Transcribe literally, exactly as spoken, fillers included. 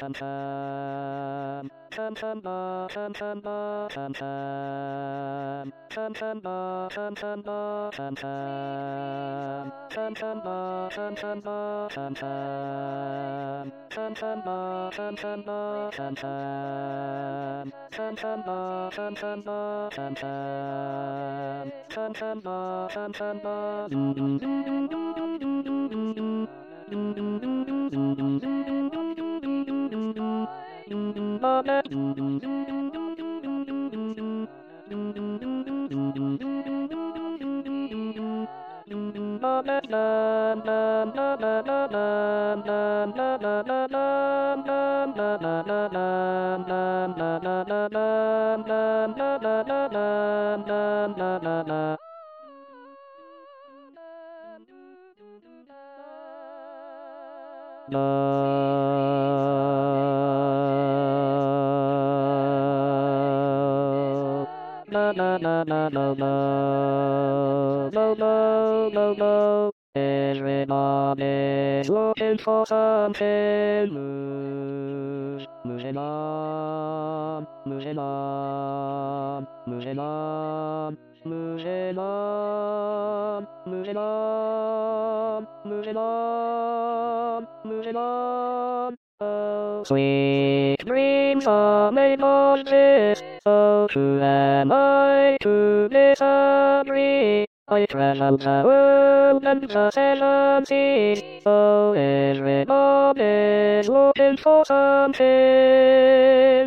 Everybody's looking for something loose. Moving on, moving on, moving on, moving on, moving on, moving on, moving on. Oh, sweet dreams are made of this. So who am I to disagree? I treasure the world and the seven seas. So everybody's looking for something.